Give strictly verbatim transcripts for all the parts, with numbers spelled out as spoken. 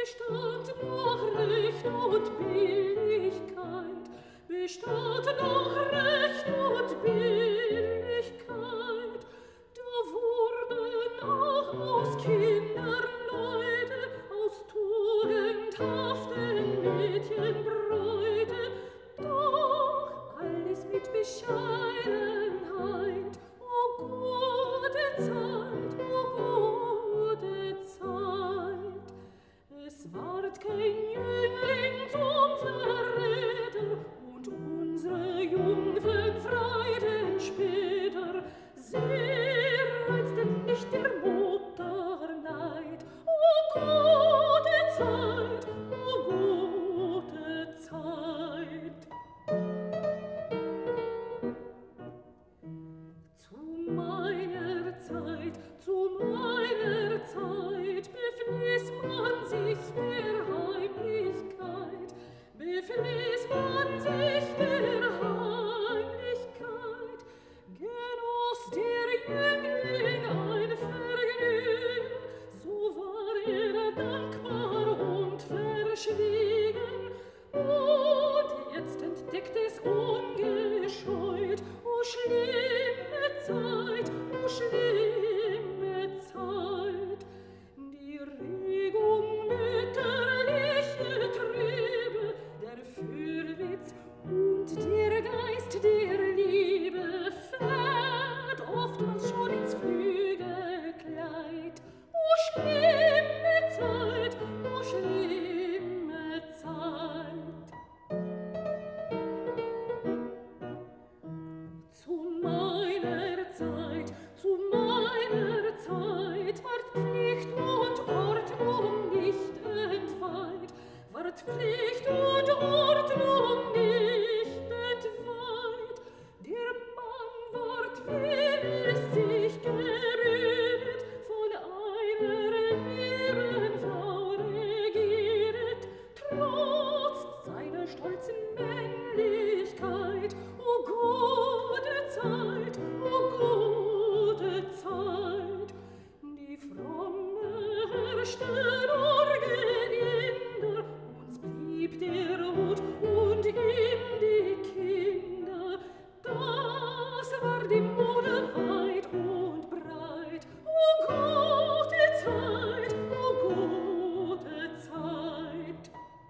bestand noch Recht und Billigkeit, bestand noch Recht und Billigkeit. Da wurden auch aus Kindern Leute, aus tugendhaften Mädchen Bräute, doch alles mit Bescheidenheit. O gute Zeit, o gute Zeit. Es ward kein Jüngling zum Verräter, und unsere Jungfern freiten später. Sie reizten nicht der Mutter Neid. O gute Zeit, o gute Zeit. Zu meiner Zeit, zu meiner Zeit beflies man sich der Heimlichkeit, beflies man sich der Heimlichkeit, genoss der Jüngling ein Vergnügen, so war er dankbar und verschwiegen, und jetzt entdeckt es ungescheut. O schlimme Zeit, o schlimme Zeit, die Regung mütterliche Triebe, der Fürwitz und der Geist der Liebe fährt oftmals schon ins Flügelkleid. O schlimme Zeit, o schlimme Zeit. Zu meiner Zeit, zu meiner Zeit ward Pflicht und Ordnung nicht entweiht, ward Pflicht und Ordnung nicht entweiht. Der Mann ward, wie es sich gebühret, von einer Ehrenfrau regieret, trotz seiner stolzen Männlichkeit. O gute Zeit, o gute Zeit, die fromme herrschte nur Gewinde, uns blieb der Hut und ihm die Kinder. Das war die Mode weit und breit. O gute Zeit, o gute Zeit.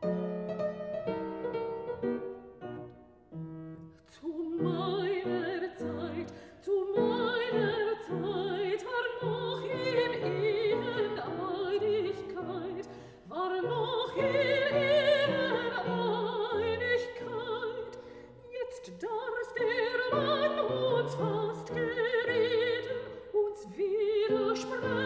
Zu meiner Zeit, zu meiner Zeit war noch in Eheneinigkeit, war noch in Eheneinigkeit. Jetzt darfst der Mann uns fast gereden, uns widersprechen.